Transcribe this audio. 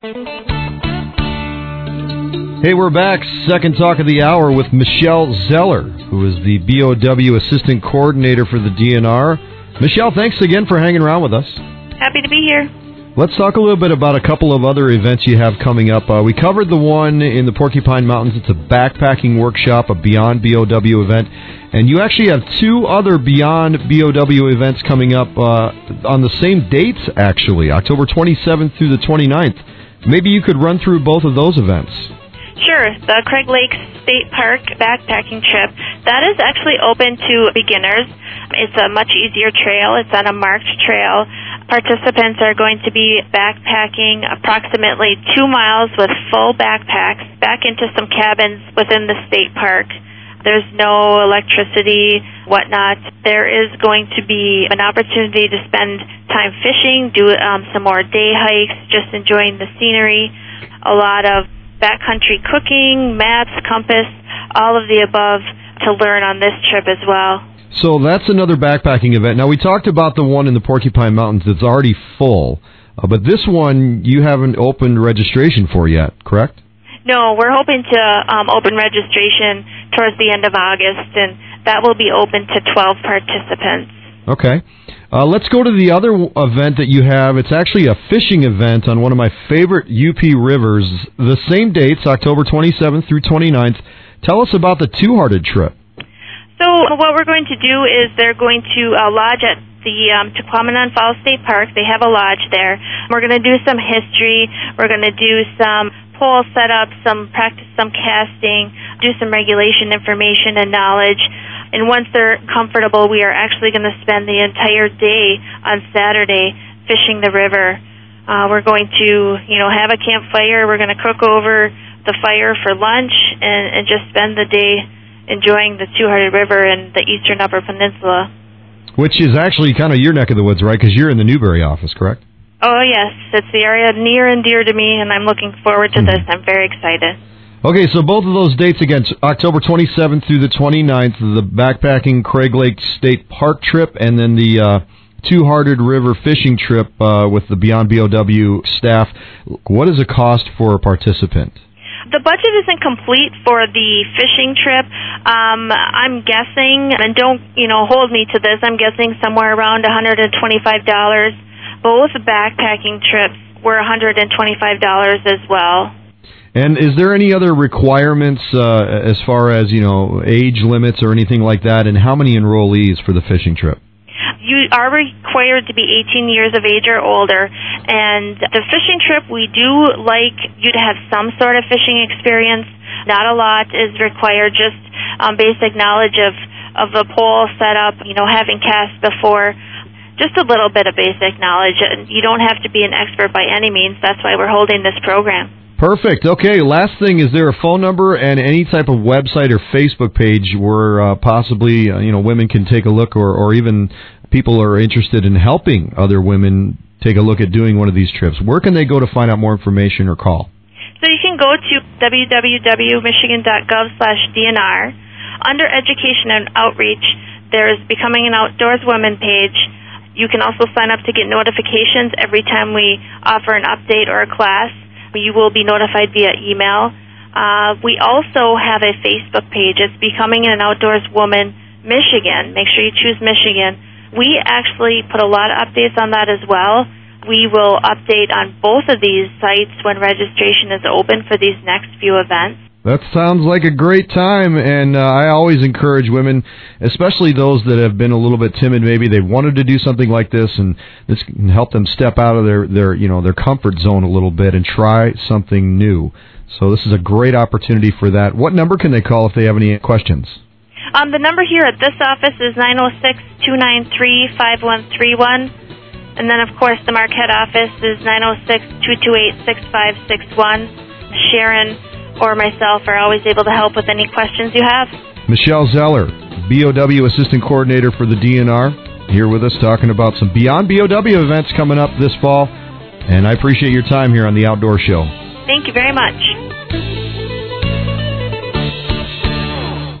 Hey, we're back. Second talk of the hour with Michelle Zeller, who is the BOW Assistant Coordinator for the DNR. Michelle, thanks again for hanging around with us. Happy to be here. Let's talk a little bit about a couple of other events you have coming up. We covered the one in the Porcupine Mountains. It's a backpacking workshop, a Beyond BOW event. And you actually have two other Beyond BOW events coming up on the same dates, actually, October 27th through the 29th. Maybe you could run through both of those events. Sure. The Craig Lake State Park backpacking trip, that is actually open to beginners. It's a much easier trail. It's on a marked trail. Participants are going to be backpacking approximately 2 miles with full backpacks back into some cabins within the state park. There's no electricity, whatnot. There is going to be an opportunity to spend time fishing, do some more day hikes, just enjoying the scenery, a lot of backcountry cooking, maps, compass, all of the above to learn on this trip as well. So that's another backpacking event. Now, we talked about the one in the Porcupine Mountains that's already full, but this one you haven't opened registration for yet, correct? No, we're hoping to open registration towards the end of August, and that will be open to 12 participants. Okay. Let's go to the other event that you have. It's actually a fishing event on one of my favorite UP rivers. The same dates, October 27th through 29th. Tell us about the Two-Hearted trip. So what we're going to do is they're going to lodge at the Tequamanon Falls State Park. They have a lodge there. We're going to do some history. We're going to do some pole setup, practice some casting, do some regulation information and knowledge. And once they're comfortable, we are actually going to spend the entire day on Saturday fishing the river. We're going to, have a campfire. We're going to cook over the fire for lunch and just spend the day enjoying the Two-Hearted River and the eastern Upper Peninsula. Which is actually kind of your neck of the woods, right? Because you're in the Newberry office, correct? Oh, yes. It's the area near and dear to me, and I'm looking forward to this. I'm very excited. Okay, so both of those dates, again, October 27th through the 29th, the backpacking Craig Lake State Park trip, and then the Two-Hearted River fishing trip with the Beyond BOW staff. What is the cost for a participant? The budget isn't complete for the fishing trip. I'm guessing, and don't hold me to this, I'm guessing somewhere around $125. Both backpacking trips were $125 as well. And is there any other requirements as far as, age limits or anything like that, and how many enrollees for the fishing trip? You are required to be 18 years of age or older, and the fishing trip, we do like you to have some sort of fishing experience. Not a lot is required, just basic knowledge of the pole setup, having cast before, just a little bit of basic knowledge. You don't have to be an expert by any means. That's why we're holding this program. Perfect. Okay, last thing, is there a phone number and any type of website or Facebook page where possibly women can take a look, or even people are interested in helping other women take a look at doing one of these trips? Where can they go to find out more information or call? So you can go to www.michigan.gov/DNR. Under Education and Outreach, there's Becoming an Outdoors Woman page. You can also sign up to get notifications every time we offer an update or a class. You will be notified via email. We also have a Facebook page. It's Becoming an Outdoors Woman Michigan. Make sure you choose Michigan. We actually put a lot of updates on that as well. We will update on both of these sites when registration is open for these next few events. That sounds like a great time, and I always encourage women, especially those that have been a little bit timid. Maybe they wanted to do something like this, and this can help them step out of their comfort zone a little bit and try something new. So this is a great opportunity for that. What number can they call if they have any questions? The number here at this office is 906-293-5131. And then, of course, the Marquette office is 906-228-6561. Sharon or myself are always able to help with any questions you have. Michelle Zeller, BOW Assistant Coordinator for the DNR, here with us talking about some Beyond BOW events coming up this fall. And I appreciate your time here on the Outdoor Show. Thank you very much.